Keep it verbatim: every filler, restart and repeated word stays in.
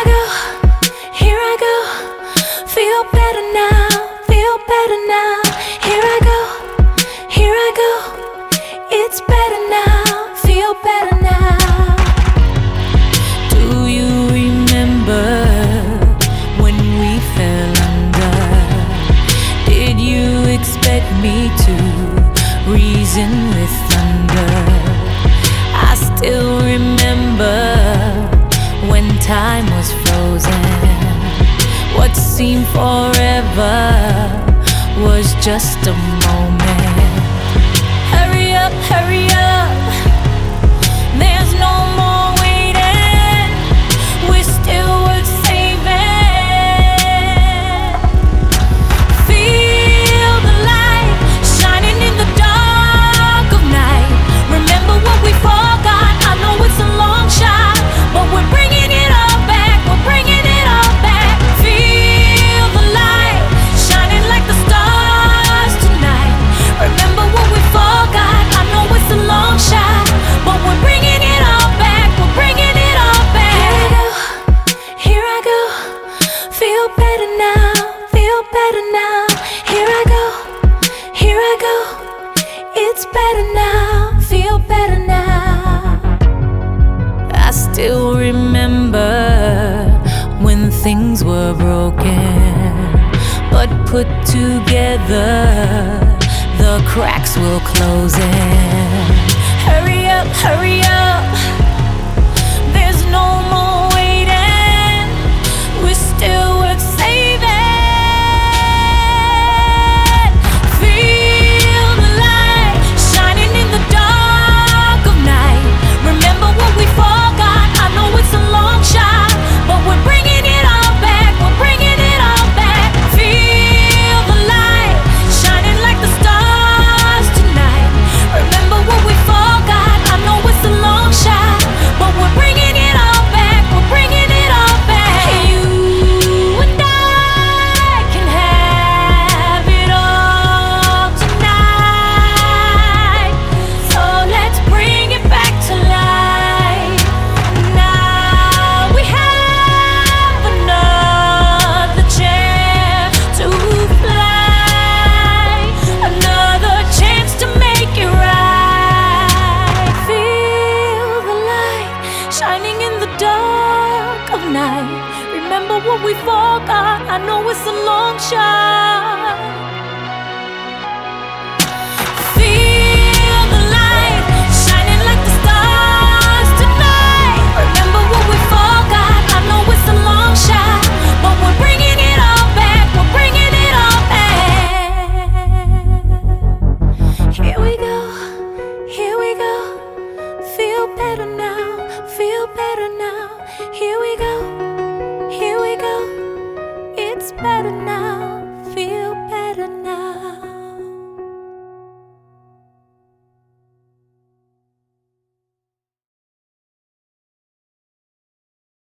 go, here I go. Feel better now, feel better now. Here I go, here I go. It's better now, feel better now. Do you remember when we fell under? Did you expect me to reason with thunder? I still remember when time was frozen. What seemed forever was just a moment. Hurry up, hurry up, there's no more waiting. We're still worth saving. Feel the light shining in the dark of night. Remember what we forgot. I know it's a long shot, but we're bringing it all back. We're bringing it all back. Feel the light shining like the stars tonight. Remember what we forgot. I know it's a long shot, but we're bringing it all back. We're bringing it all back. Here I go, feel better now, feel better now. Here I go, here I go. It's better now, feel better now. I still remember when things were broken, but put together, the cracks will close in. Hurry up, hurry up, there's no more waiting. We're still worth saving. Feel the light shining in the dark of night. Remember what we forgot. I know it's a long shot, but we're bringing it all back. We're bringing it all back. Feel the light shining like the stars tonight. Remember what we forgot. I know it's a long shot, but we're bringing it all back. We're bringing it all back. You and I can have it all tonight. So let's bring it back to life. Now we have another chance to fly, another chance to make it right. Feel the light shining in the dark of night. Remember what we forgot. I know it's a long shot. Feel the light shining like the stars tonight. Remember what we forgot. I know it's a long shot, but we're bringing it all back. We're bringing it all back. Here we go, here we go. Feel better now, feel better now. Here we go, here we go. It's better now.